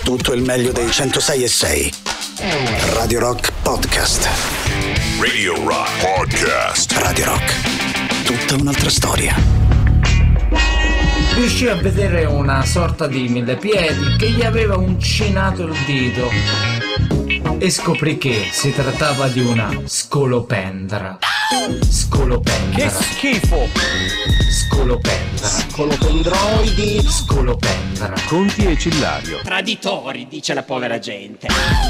Tutto il meglio dei 106.6. Radio Rock Podcast. Radio Rock Podcast. Radio Rock. Tutta un'altra storia. Riuscì a vedere una sorta di millepiedi che gli aveva uncinato il dito e scoprì che si trattava di una scolopendra. Scolopendra. Che schifo! Scolopendra. Scolopendroidi. Scolopendra. Conti e Cillario. Traditori, dice la povera gente.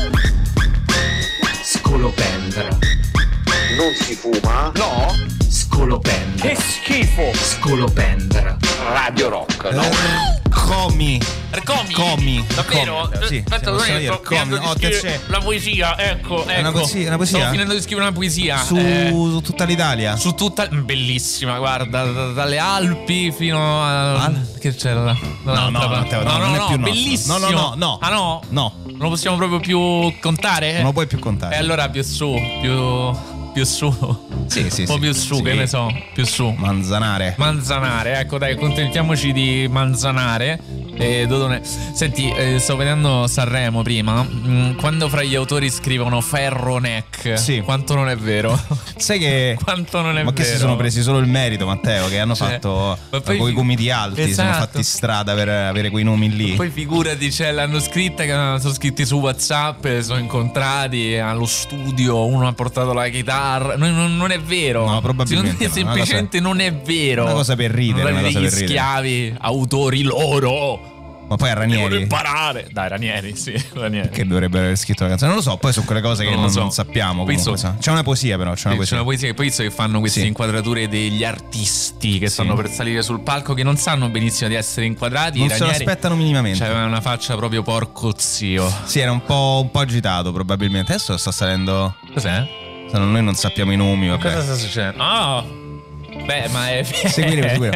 Scolopendra. Non si fuma? No? Scolopendra. Che schifo! Scolopendra. Radio Rock, no? Comi. Davvero? Sì, Aspetta, posso dire, finendo di scrivere la poesia, ecco. Una poesia? Stavo finendo di scrivere una poesia. Su tutta l'Italia? Su tutta... Bellissima, guarda, dalle Alpi fino a... Che c'era? No, Matteo, no, non è più nostro. Bellissimo. No. Ah no? No. Non lo possiamo proprio più contare? Non lo puoi più contare. E allora più su, più su. Sì. Un po' più su, sì. che ne so, più su. Manzanare, ecco dai, contentiamoci di Manzanare. Dodone. Senti, stavo vedendo Sanremo prima. Quando fra gli autori scrivono Ferroneck, sì. Quanto non è vero? Sai che Quanto non è ma vero? che si sono presi solo il merito, Matteo, che hanno fatto quei gomiti alti, esatto. sono fatti strada per avere quei nomi lì. Poi figurati, l'hanno scritta, che sono scritti su WhatsApp, sono incontrati allo studio, uno ha portato la chitarra. Non è vero. No, probabilmente no, semplicemente non è vero. Una cosa per ridere, non una cosa per degli ridere. Schiavi, autori loro. Ma poi a Devono Ranieri, imparare. Dai, Ranieri, sì, Ranieri. che dovrebbero aver scritto la canzone. Non lo so, poi sono quelle cose che non sappiamo. Poi Comunque, c'è una poesia, però. C'è una poesia che poi visto che fanno queste inquadrature degli artisti che stanno per salire sul palco, che non sanno benissimo di essere inquadrati. Non se lo aspettano minimamente. C'aveva una faccia proprio porco zio. Sì, era un po' agitato probabilmente. Adesso sta salendo. Cos'è? Noi non sappiamo i nomi. Vabbè. Cosa sta succedendo? Oh! Beh, ma è. Seguiremo.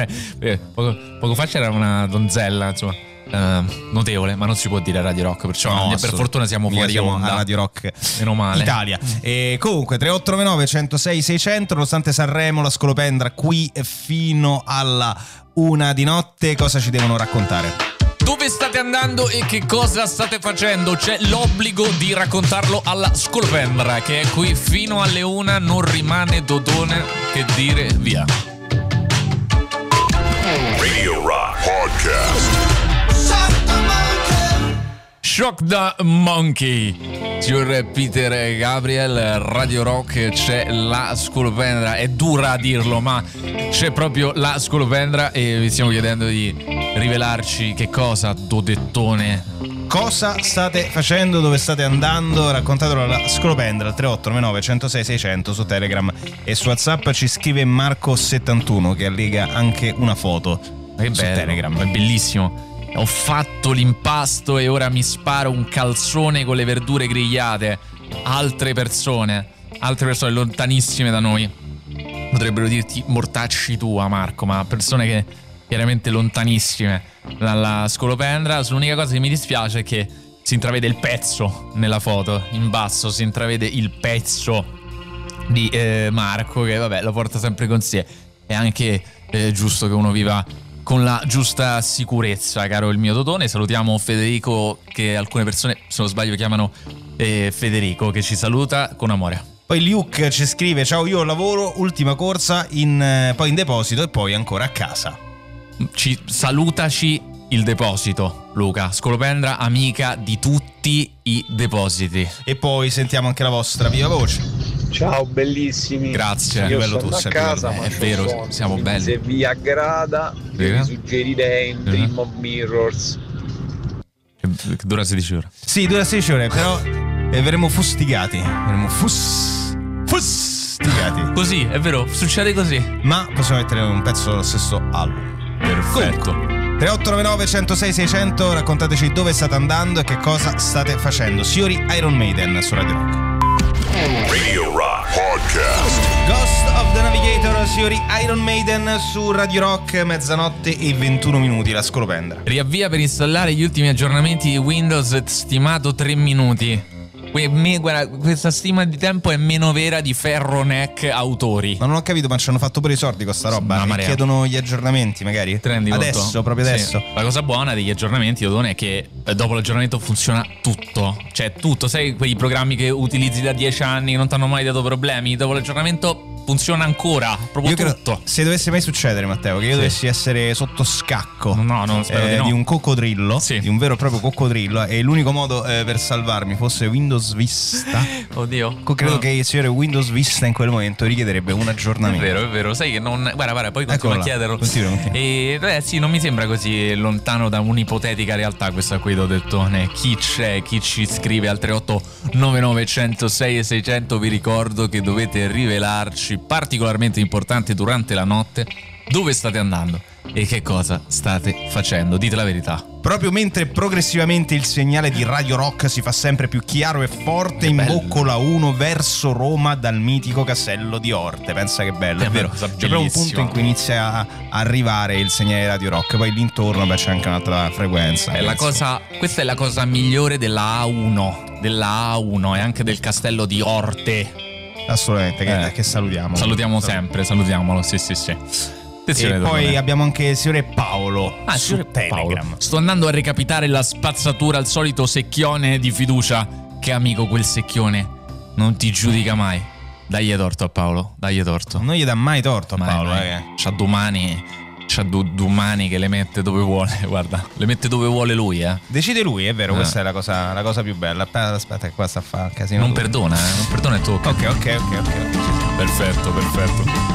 Poco fa c'era una donzella, insomma. Notevole, ma non si può dire a Radio Rock, perciò per fortuna siamo fuori onda. A Radio Rock, meno male, Italia. E comunque 3899 106 600, nonostante Sanremo, la scolopendra qui fino alla 1 di notte. Cosa ci devono raccontare? Dove state andando e che cosa state facendo? C'è l'obbligo di raccontarlo alla scolopendra, che è qui fino alle 1. Non rimane Dodone che dire via. Radio Rock Podcast. Shock the Monkey. Signor Peter Gabriel, Radio Rock, c'è la scolopendra. È dura a dirlo, ma c'è proprio la scolopendra e vi stiamo chiedendo di rivelarci che cosa, Dodettone. Cosa state facendo, dove state andando? Raccontatelo alla scolopendra al 3899 106 600 su Telegram e su WhatsApp. Ci scrive Marco71 che allega anche una foto Che su bello, Telegram. è bellissimo. Ho fatto l'impasto e ora mi sparo un calzone con le verdure grigliate. Altre persone lontanissime da noi potrebbero dirti mortacci tua, Marco, ma persone che chiaramente lontanissime dalla scolopendra. L'unica cosa che mi dispiace è che si intravede il pezzo nella foto. In basso si intravede il pezzo di Marco, che vabbè lo porta sempre con sé. È anche giusto che uno viva con la giusta sicurezza, caro il mio Dodone. Salutiamo Federico, che alcune persone, se non sbaglio, chiamano Federico, che ci saluta con amore. Poi Luke ci scrive: ciao, io lavoro, ultima corsa, poi in deposito e poi ancora a casa. Salutaci il deposito, Luca. Scolopendra, amica di tutti i depositi. E poi sentiamo anche la vostra viva voce. Ciao bellissimi. Grazie, io bello sono tu, a sei casa, bello. ma È vero, sonno, siamo belli. Se vi aggrada, vi suggerirei un Dream of Mirrors. Che dura 16 ore. Sì, dura 16 ore, però verremo fustigati. Fustigati. Così, è vero, succede così. Ma possiamo mettere un pezzo dello stesso album. Perfetto. 3899 106 600, raccontateci dove state andando e che cosa state facendo. Signori, Iron Maiden su Radio Rock. Radio Rock Podcast. Ghost of the Navigator, signori, Iron Maiden su Radio Rock, mezzanotte e 21 minuti, la scolopendra. Riavvia per installare gli ultimi aggiornamenti di Windows, stimato 3 minuti. Guarda, questa stima di tempo è meno vera di Ferroneck autori. Ma non ho capito, ma ci hanno fatto pure i soldi con sta roba. E chiedono gli aggiornamenti magari? Adesso, proprio adesso. La cosa buona degli aggiornamenti, Dodone, è che dopo l'aggiornamento funziona tutto. Cioè tutto, sai quei programmi che utilizzi da 10 anni che non ti hanno mai dato problemi? Dopo l'aggiornamento funziona ancora, proprio io tutto. Credo, se dovesse mai succedere, Matteo, che io dovessi essere sotto scacco non spero di no. Di un coccodrillo, di un vero e proprio coccodrillo, e l'unico modo per salvarmi fosse Windows Vista. Oddio. Credo che il signore Windows Vista in quel momento richiederebbe un aggiornamento. È vero, sai che non. Guarda, poi continua a chiederlo. Continua. E sì, non mi sembra così lontano da un'ipotetica realtà questa qui, Dodettone. Chi c'è? Chi ci scrive al 38 99 106 e 600? Vi ricordo che dovete rivelarci particolarmente importante durante la notte dove state andando e che cosa state facendo. Dite la verità. Proprio mentre progressivamente il segnale di Radio Rock si fa sempre più chiaro e forte, imbocco la 1 verso Roma dal mitico Castello di Orte. Pensa che bello, è vero. C'è proprio un punto in cui inizia a arrivare il segnale di Radio Rock, poi lì intorno c'è anche un'altra frequenza. Questa è la cosa migliore della A1 e anche del Castello di Orte. Assolutamente, che salutiamo. Salutiamolo, sì. E poi abbiamo anche il signore Paolo su Telegram. Paolo. Sto andando a recapitare la spazzatura al solito secchione di fiducia. Che amico quel secchione, non ti giudica mai. Dagli torto a Paolo, dagli torto. Non gli dà mai torto a Paolo. C'ha domani che le mette dove vuole. Guarda, le mette dove vuole lui, Decide lui, è vero, questa è la cosa più bella. Aspetta che qua sta a fare casino. Non perdona e tocca. Ok. Perfetto.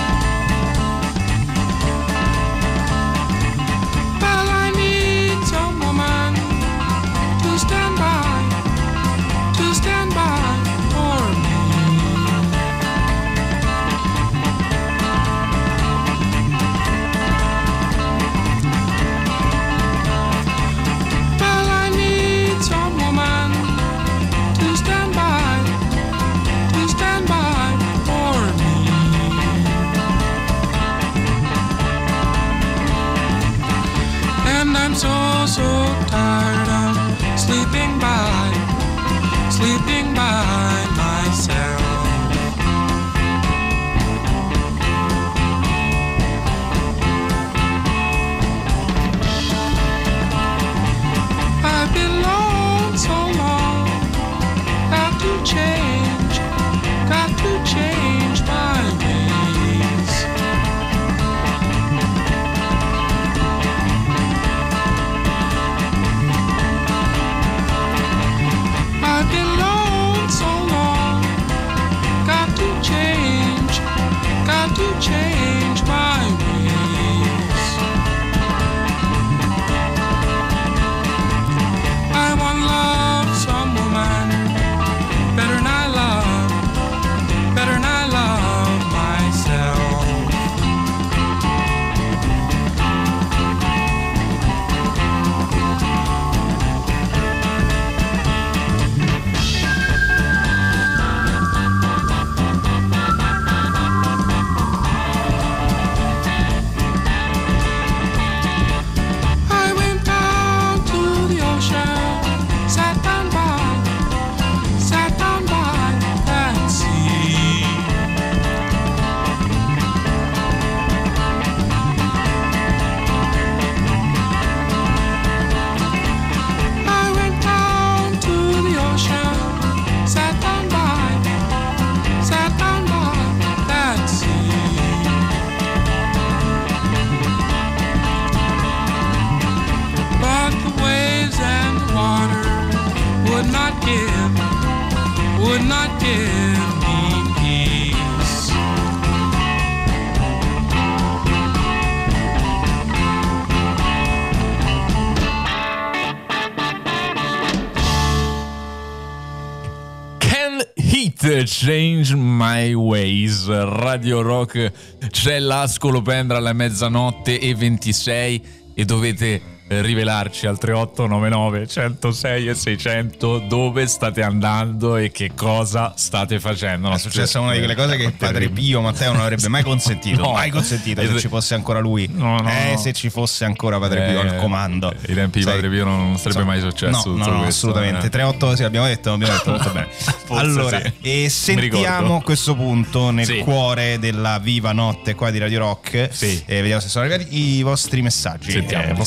So tired of sleeping by myself. I've been alone so long, got to change my ways. I've been alone so long, got to change my ways. I want love, some woman, better than I love myself. I went down to the ocean, sat down by that sea. I went down to the ocean, sat down by that sea. But the waves and the water would not give me peace. Can Heat Change My Ways? Radio Rock, c'è la scolopendra alla mezzanotte e 26 e dovete rivelarci al 3899 106 e 600 dove state andando e che cosa state facendo. È successa una di quelle cose che padre Pio Matteo non avrebbe mai consentito. No. Mai consentito, se ci fosse ancora lui. No. Se ci fosse ancora padre Pio al comando. I tempi di padre Pio non sarebbe mai successo. No, questo, assolutamente. 38, sì, abbiamo detto molto bene. Allora, sì. e sentiamo a questo punto nel cuore della viva notte qua di Radio Rock. Sì. Vediamo se sono arrivati i vostri messaggi. Sentiamo.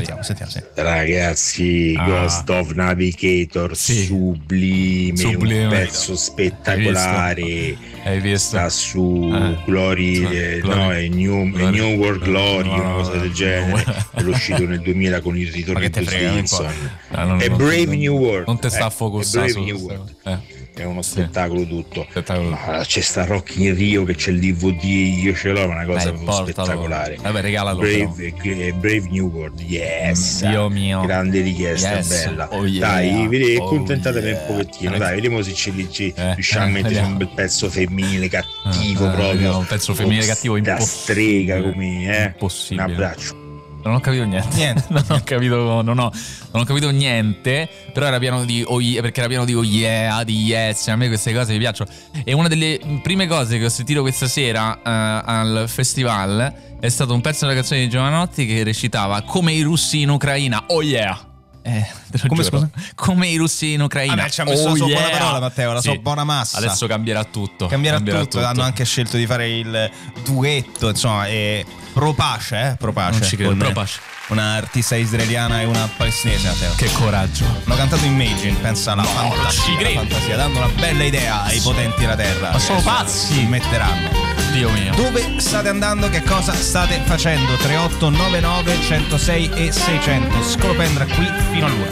Ragazzi, Ghost of Navigator, sublime, un pezzo spettacolare. Hai visto? Sta su Glory, è New World Glory, una cosa del genere. È uscito nel 2000 con il ritorno di Bruce Dickinson. È Brave New World. Non te sta a focusare su New World. È uno spettacolo tutto. C'è sta Rock in Rio che c'è il DVD, io ce l'ho, una cosa spettacolare. Vabbè, regalalo. Brave New World, yes. Dio mio. Grande richiesta, bella. Dai, accontentatevi un pochettino, dai, vediamo se ci riusciamo a mettere un bel pezzo femminile cattivo proprio. Un pezzo femminile cattivo da strega come, Impossibile. Un abbraccio. Non ho capito niente. Non ho capito niente. Però era pieno di perché era pieno di yeah, di yes. A me queste cose mi piacciono. E una delle prime cose che ho sentito questa sera al festival è stato un pezzo della canzone di Giovanotti che recitava come i russi in Ucraina. Oh yeah. Come scusa? Come i russi in Ucraina. Vabbè, ci ha messo la sua buona parola, Matteo, la sua buona massa. Adesso cambierà tutto. Hanno anche scelto di fare il duetto, insomma, pro pace. Non ci credo, pro pace. Una artista israeliana e una palestinese, Matteo. Che coraggio. Hanno cantato Imagine, pensa alla fantasia, dando una bella idea ai potenti della terra. Ma sono pazzi. Si metteranno. Dio mio. Dove state andando? Che cosa state facendo? 3899 106 e 600. Scolopendra qui fino all'una.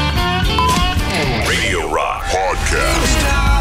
Radio Rock Podcast.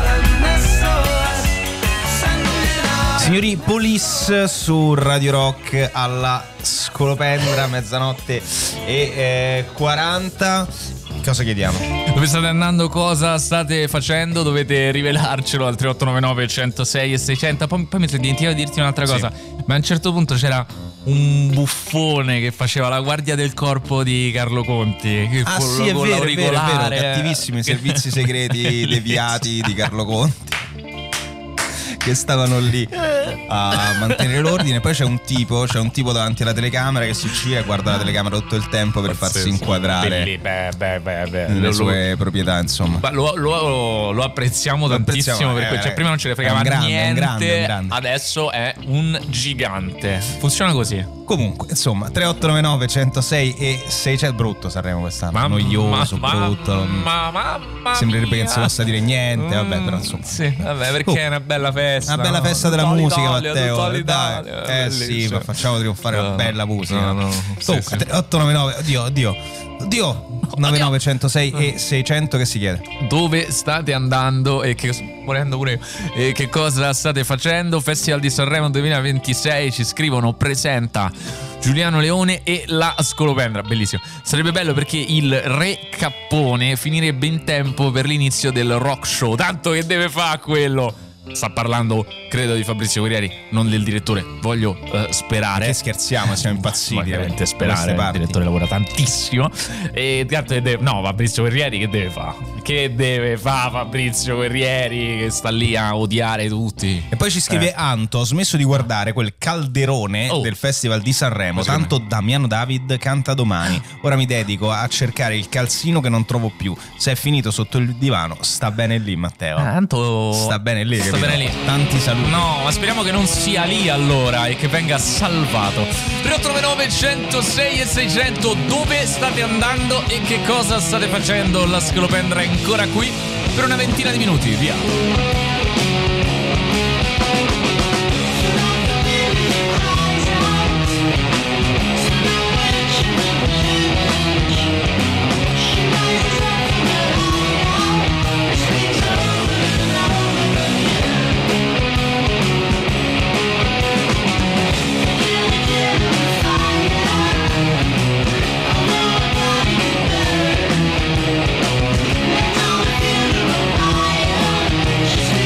Signori, Police su Radio Rock alla Scolopendra, mezzanotte e 40. Cosa chiediamo? Dove state andando? Cosa state facendo? Dovete rivelarcelo al 3899 106 e 600. Poi mi sono dimenticato di dirti un'altra cosa. Ma a un certo punto c'era un buffone che faceva la guardia del corpo di Carlo Conti. Che sì, è vero, cattivissimi i servizi segreti deviati di Carlo Conti che stavano lì a mantenere l'ordine. Poi c'è un tipo davanti alla telecamera che si gira e guarda la telecamera tutto il tempo per farsi inquadrare nelle sue proprietà, insomma. Lo apprezziamo tantissimo perché prima non ce ne fregava niente, un grande. Adesso è un gigante. Funziona così. Comunque, insomma, 3899 106 e 600. Brutto Sanremo quest'anno, noioso, brutto. Sembrerebbe che non si possa dire niente, vabbè, però insomma. Sì, vabbè, perché è una bella festa. Una bella festa della musica, Matteo. Dai. Sì, ma facciamo trionfare una bella musica. Sì. 899, oddio 99 106 e 600 che si chiede. Dove state andando e morendo pure io. E che cosa state facendo? Festival di Sanremo 2026, ci scrivono, presenta Giuliano Leone e la Scolopendra. Bellissimo. Sarebbe bello perché il Re Cappone finirebbe in tempo per l'inizio del rock show. Tanto che deve fare quello. Sta parlando, credo, di Fabrizio Guerrieri, non del direttore. Voglio sperare. Che scherziamo, siamo impazziti. Ovviamente sperare. Il direttore lavora tantissimo. E Fabrizio Guerrieri che deve fare? Che deve fare Fabrizio Guerrieri che sta lì a odiare tutti? E poi ci scrive Anto: ho smesso di guardare quel calderone del Festival di Sanremo, tanto Damiano David canta domani. Ora mi dedico a cercare il calzino che non trovo più. Se è finito sotto il divano, sta bene lì, Matteo. Anto sta bene lì. Sta bene lì. Tanti saluti. No, ma speriamo che non sia lì allora e che venga salvato. 3899 106 e 600. Dove state andando e che cosa state facendo? La Scolopendra è ancora qui per una ventina di minuti. Via. She's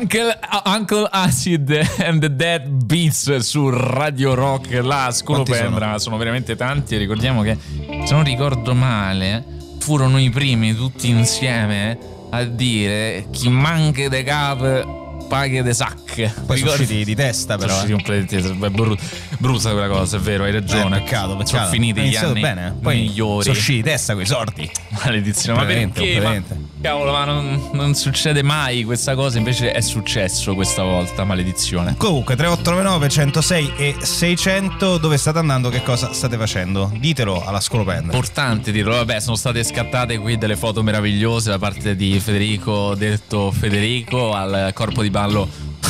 Uncle Acid and the Dead Beats su Radio Rock, la scolopendra. Sono veramente tanti. Ricordiamo che, se non ricordo male, furono i primi tutti insieme a dire chi manca de cap paghe de sacche. Poi sono usciti di testa, però. Sono usciti brutta quella cosa, è vero, hai ragione. Peccato. Sono finiti gli anni bene. Poi migliori. Sono usciti di testa quei sordi. Maledizione, ma perché? Cavolo, ma non succede mai questa cosa, invece è successo questa volta, maledizione. Comunque 3899 106 e 600, dove state andando, che cosa state facendo? Ditelo alla scolopendra. Importante dirlo, vabbè, sono state scattate qui delle foto meravigliose da parte di Federico, detto Federico, al corpo di ballo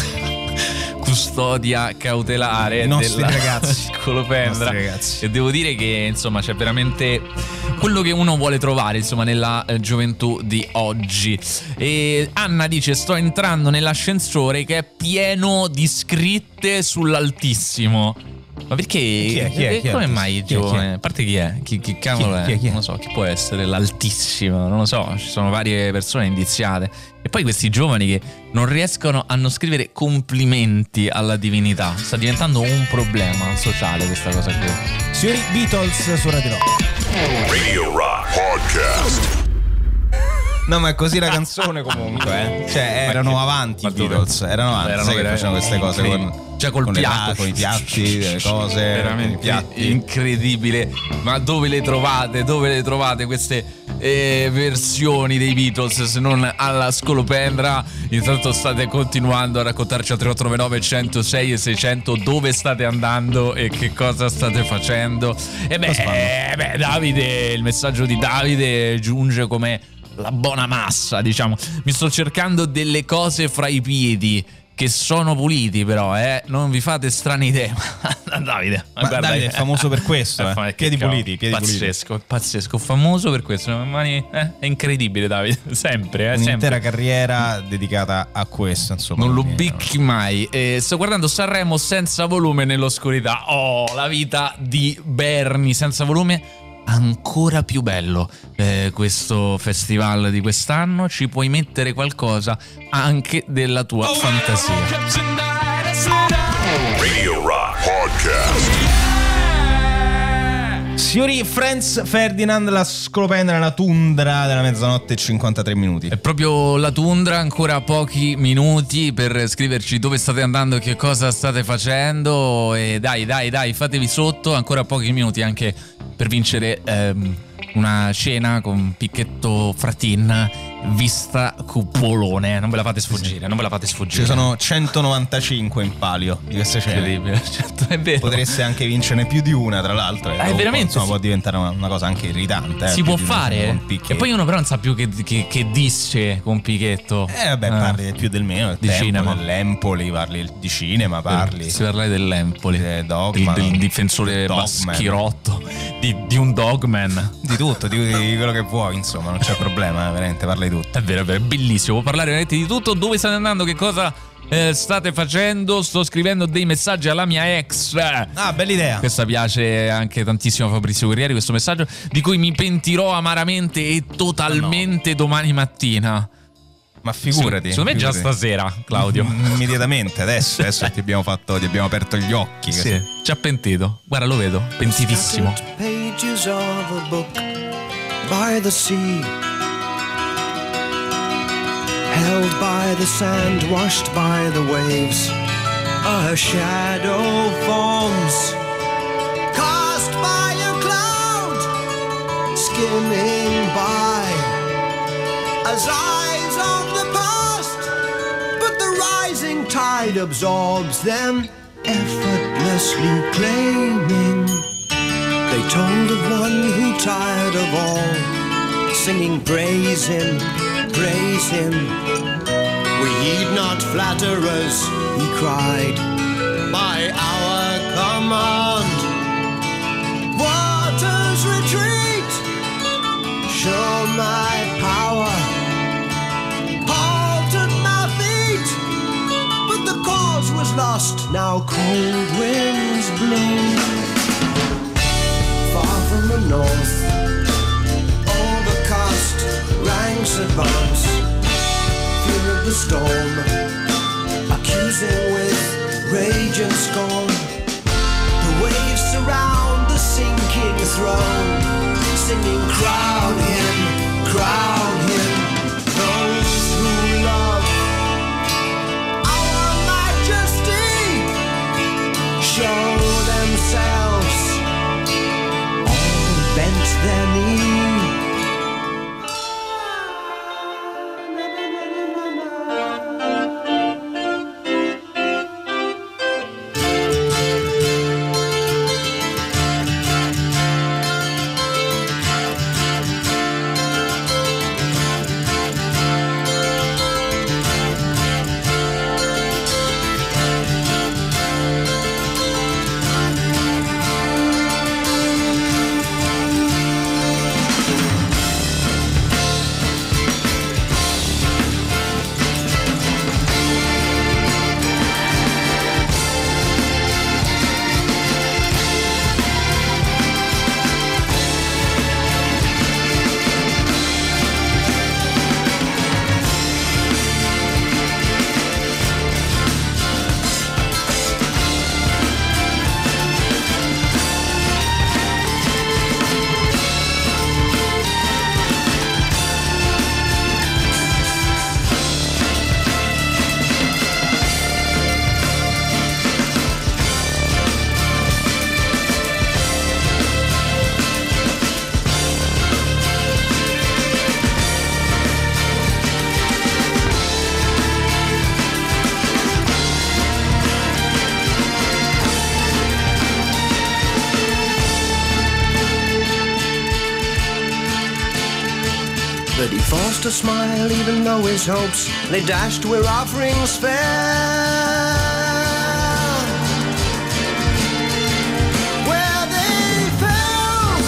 custodia cautelare I nostri della ragazzi. Scolopendra. E devo dire che, insomma, c'è veramente quello che uno vuole trovare, insomma, nella gioventù di oggi. E Anna dice: sto entrando nell'ascensore che è pieno di scritte sull'altissimo. Ma perché? Chi è? Come mai giovane? A parte chi è? Chi cavolo è? Chi è? Non lo so, chi può essere l'altissimo? Non lo so, ci sono varie persone indiziate. E poi questi giovani che non riescono a non scrivere complimenti alla divinità. Sta diventando un problema sociale questa cosa qui. Signori, Beatles su Radio Rock. Radio Rock Podcast. No, ma è così la canzone comunque, Cioè, erano avanti i Beatles, erano avanti, sai che facevano queste cose con i piatti, delle cose, veramente piatti. Incredibile. Ma dove le trovate? Dove le trovate queste versioni dei Beatles se non alla scolopendra? Intanto state continuando a raccontarci al 3899 106 e 600 dove state andando e che cosa state facendo. E beh, Davide, il messaggio di Davide giunge come la buona massa, diciamo. Mi sto cercando delle cose fra i piedi che sono puliti, però, non vi fate strane idee. Davide, guarda, Davide è famoso per questo, piedi puliti, pazzesco, famoso per questo. È incredibile, Davide, sempre, un'intera sempre. carriera dedicata a questo, insomma. Non lo bicchi mai. Sto guardando Sanremo senza volume nell'oscurità. Oh, la vita di Bernie senza volume. Ancora più bello questo festival di quest'anno. Ci puoi mettere qualcosa anche della tua fantasia. Radio Rock Podcast. Signori, Franz Ferdinand, la scolopendra nella tundra della mezzanotte e 53 minuti. È proprio la tundra, ancora pochi minuti per scriverci dove state andando e che cosa state facendo. E dai, fatevi sotto, ancora pochi minuti anche per vincere una cena con Picchetto Fratin vista cupolone. Non ve la fate sfuggire, Ci sono 195 in palio di queste cene. Incredibile, certo, è vero. Potreste anche vincerne più di una, tra l'altro. È veramente, insomma, può diventare una cosa anche irritante. Si può fare. E poi uno però non sa più che dice con Picchetto. Parli più del meno, di cinema, dell'Empoli, parli di cinema, parli. Si parla dell'Empoli, del difensore baschirotto, di un dogman, di tutto, di quello che vuoi, insomma, non c'è problema, veramente, parla di tutto. È vero, bellissimo, può parlare veramente di tutto. Dove state andando, che cosa state facendo? Sto scrivendo dei messaggi alla mia ex. Bella idea. Questa piace anche tantissimo a Fabrizio Guerrieri, questo messaggio, di cui mi pentirò amaramente e totalmente domani mattina. Ma figurati. Secondo me già stasera, Claudio. Immediatamente, adesso ti abbiamo aperto gli occhi. Sì, ci ha pentito. Guarda, lo vedo, pentitissimo. Pages of a book by the sea, held by the sand, washed by the waves. A shadow forms, cast by a cloud, skimming by, as eyes of the past. But the rising tide absorbs them, effortlessly claiming. They told of one who, tired of all, singing praise him, praise him. We heed not flatterers, he cried, by our command. Waters retreat, show my power. Halt at my feet, but the cause was lost. Now cold winds blow. Far from the north, overcast ranks advance. Fear of the storm, musing with rage and scorn. The waves surround the sinking throne, singing crown him, crown him. Those who love our majesty show themselves all bent their knee. But he forced a smile even though his hopes they dashed where offerings fell. Where they fell.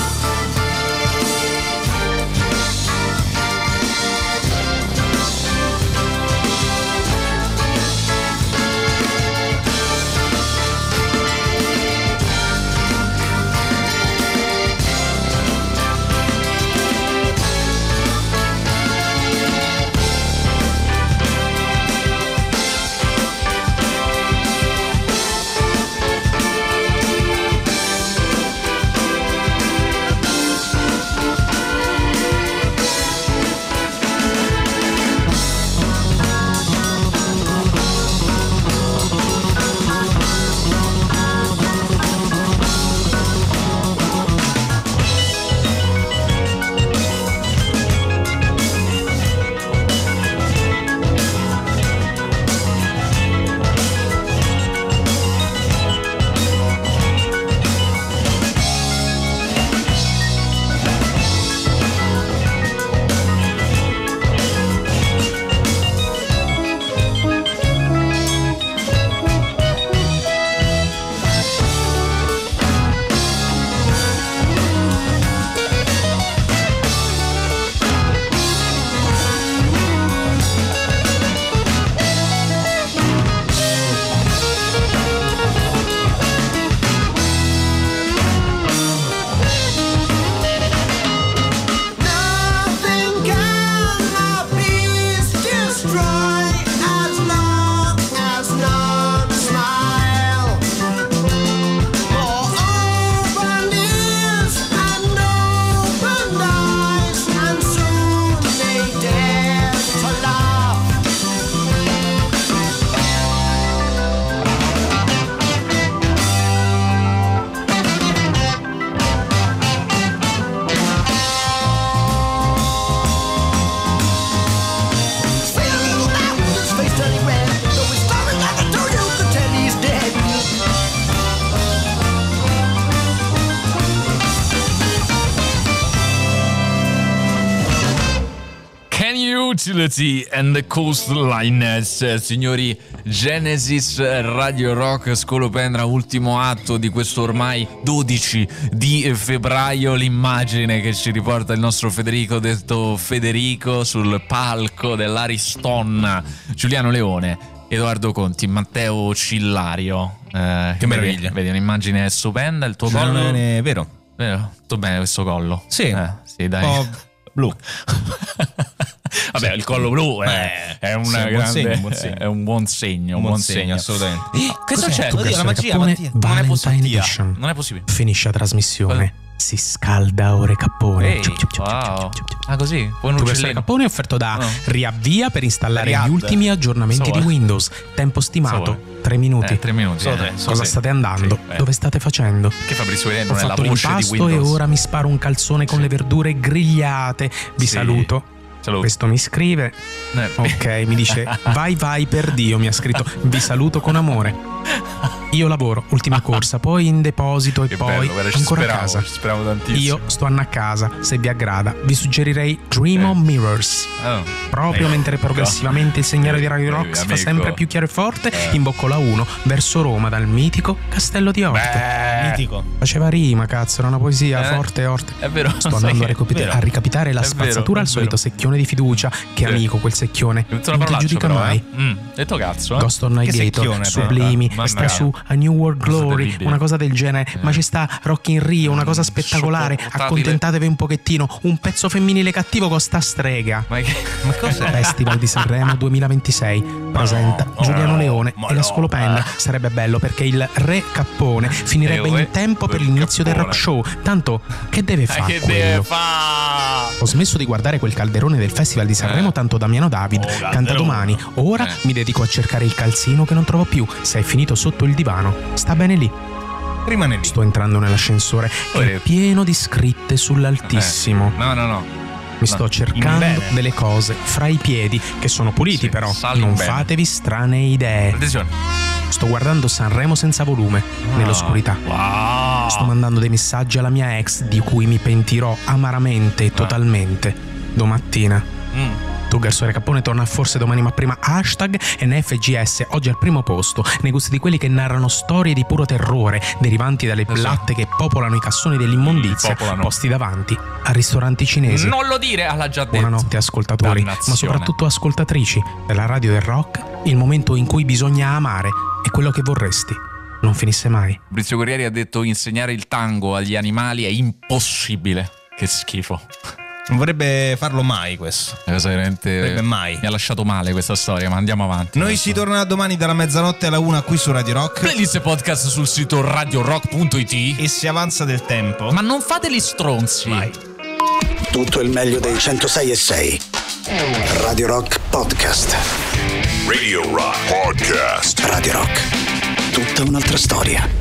Utility and the Coastliners, signori. Genesis, Radio Rock, Scolopendra, ultimo atto di questo ormai 12 di febbraio. L'immagine che ci riporta il nostro Federico, detto Federico, sul palco dell'Ariston. Giuliano Leone, Edoardo Conti, Matteo Cillario. Che meraviglia. Vedi un'immagine stupenda. Il tuo collo è vero. Tutto bene questo collo? Sì, sì, dai. blu. Vabbè, il collo blu è una grande, è un buon segno, assolutamente. Cosa c'è? Oddio, la magia, non è possibile. Non è possibile. Finisce la trasmissione. Si scalda ore Cappone. Wow. Ah, così? Tu Garsone Cappone è offerto da Riavvia per installare gli ultimi aggiornamenti di Windows. Tempo stimato 3 minuti. 3 minuti. Cosa state andando? Dove state facendo? Che Fabrizio Vedendo Ho nella fatto voce di l'impasto Windows. e ora mi sparo un calzone con le verdure grigliate. Vi saluto. Questo mi scrive. Ok, mi dice vai per Dio, mi ha scritto vi saluto con amore. Io lavoro, ultima corsa, poi in deposito e poi ancora a casa. Speravo tantissimo. Io sto a casa, se vi aggrada vi suggerirei Dream on Mirrors. Proprio mentre progressivamente il segnale di Radio Rock si fa sempre più chiaro e forte, imbocco la 1 verso Roma dal mitico Castello di Orte. Mitico. Faceva rima, cazzo, era una poesia forte. È vero. Sto andando a ricapitare la spazzatura al solito secchione di fiducia. Che amico quel secchione, non ti giudica mai. Detto cazzo. Ghost on Navigator, Sublimi, sta su A New World Glory, una cosa del genere. Ma ci sta Rock in Rio, una cosa spettacolare. Accontentatevi un pochettino, un pezzo femminile cattivo con sta strega. Ma cos'è? Festival di Sanremo 2026 presenta Giuliano Leone e la Scolopendra. Sarebbe bello perché il re Cappone finirebbe in tempo per l'inizio del rock show. Tanto che deve fare quello? Ho smesso di guardare quel calderone del Festival di Sanremo, tanto Damiano David canta domani. Ora mi dedico a cercare il calzino che non trovo più. Se è finito sotto il divano, sta bene lì. Rimane lì. Sto entrando nell'ascensore che è pieno di scritte sull'altissimo. No. Mi sto cercando delle cose fra i piedi che sono puliti, però non fatevi strane idee. Attenzione. Sto guardando Sanremo senza volume, nell'oscurità. Sto mandando dei messaggi alla mia ex di cui mi pentirò amaramente e totalmente domattina. Tu Garsone Cappone torna forse domani, ma prima hashtag NFGS oggi al primo posto nei gusti di quelli che narrano storie di puro terrore derivanti dalle latte che popolano i cassoni dell'immondizia posti davanti a ristoranti cinesi. Non lo dire, alla già detto. Buonanotte ascoltatori, ma soprattutto ascoltatrici della Radio del Rock. Il momento in cui bisogna amare è quello che vorresti non finisse mai. Fabrizio Corrieri ha detto insegnare il tango agli animali è impossibile. Che schifo. Non vorrebbe farlo mai questo. Veramente mai. Mi ha lasciato male questa storia, ma andiamo avanti. Noi si torna domani dalla mezzanotte alla 1 qui su Radio Rock. Playlist e podcast sul sito radiorock.it. E si avanza del tempo. Ma non fate gli stronzi. Mai. Tutto il meglio dei 106.6. Radio Rock Podcast. Radio Rock Podcast. Radio Rock. Tutta un'altra storia.